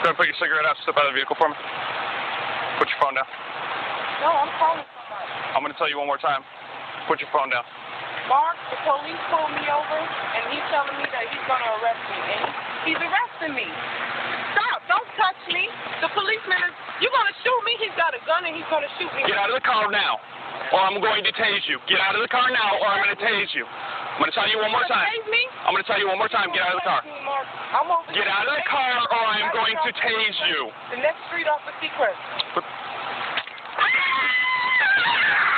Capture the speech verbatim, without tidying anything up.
Go ahead and put your cigarette out. Step out of the vehicle for me. Put your phone down. No, I'm calling somebody. I'm going to tell you one more time. Put your phone down. Mark, the police pulled me over, and he's telling me that he's going to arrest me. And he's arresting me. Stop. Don't touch me. The policeman is, you're going to shoot me? He's got a gun, and he's going to shoot me. Get out of the car now, or I'm going to tase you. Get out of the car now, or I'm going to tase you. I'm going to tell you one more time. Tase me? I'm going to tell you one more time. Get out of the car. I'm over Get out of the car, or I'm going to tase you. The next street off of Secret. But